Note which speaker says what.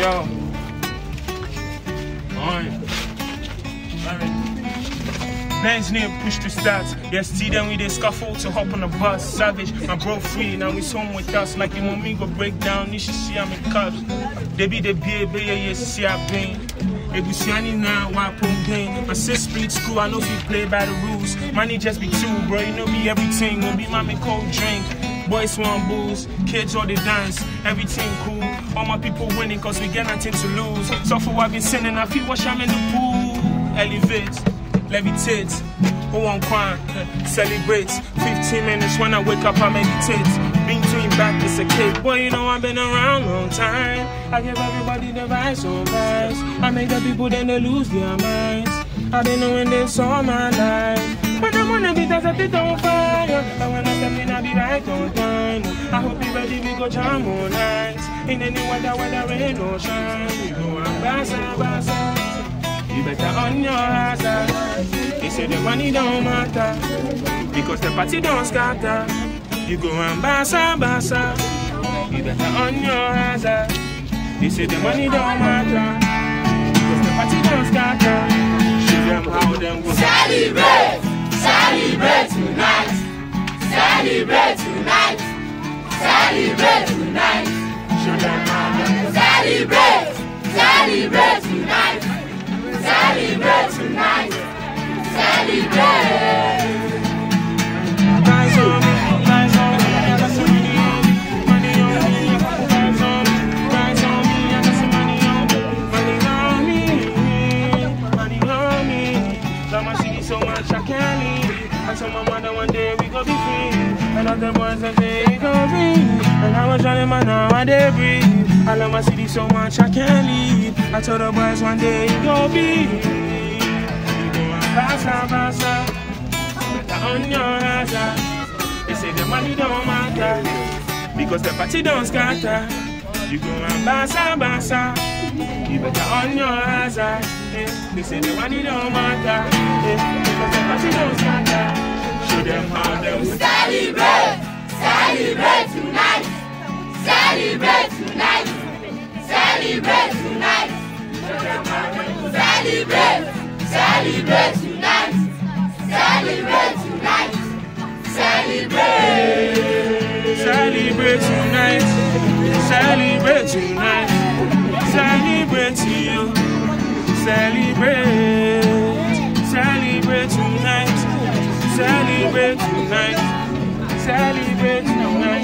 Speaker 1: Yo. Benz name push to start. Yesterday then we did scuffle to hop on the bus. Savage, my bro free, now he's home with us. Like the mommy go break down, you should see I'm in cups. They be the baby, yes, see I been. Ebusiani now, why pain? My sis speed school, I know if you play by the rules. Money just be two, bro, you know be everything. Won't be mommy cold drink. Boys want booze, kids all they dance, everything cool. All my people winning cause we get nothing to lose. So for what I've been sinning, I feel wash I'm in the pool. Elevate, levitate, who want crime, celebrate. 15 minutes when I wake up I meditate. Been to him back, it's a cake. Boy, you know I've been around long time. I give everybody the vibes on vibes. I make the people then they lose their minds. I've been knowing this all my life. When I'm on the beat, I set it on fire. And when I step in, I be right on time. I hope you ready, we go jam all night. In any weather, whether rain or shine. We go and bassa. You better on your hazard. They say the money don't matter, because the party don't scatter. You go and bassa. You better on your hazard. They say the money don't matter, because the party don't scatter. Show them how them go.
Speaker 2: Celebrate! Celebrate tonight! Celebrate tonight! Celebrate tonight!
Speaker 1: Show them how them go.
Speaker 2: Celebrate! Celebrate tonight! Celebrate tonight! Celebrate!
Speaker 1: Guys on me, I got some money on me. Money on me, guys on me. Guys on me, I got some money on me. Money on me. So much shit, so much I can't leave. I told my mother one day we gon' be free. And other boys that say we gon' breathe. And I was trying man now I they breathe. I love my city so much I can't leave. I told the boys one day it gon' be. You go and bassa. Better on your hazard. They say the money don't matter, because the party don't scatter. You go and bassa. You better on your hazard. They say the money don't matter, because the party don't scatter. Show them how them
Speaker 2: Celebrate! Celebrate tonight! Celebrate tonight! Celebrate tonight! Celebrate! Celebrate tonight! Celebrate tonight! Celebrate!
Speaker 1: Celebrate tonight! Celebrate tonight! Celebrate to you! Celebrate! Celebrate tonight! Celebrate tonight! Celebrate tonight!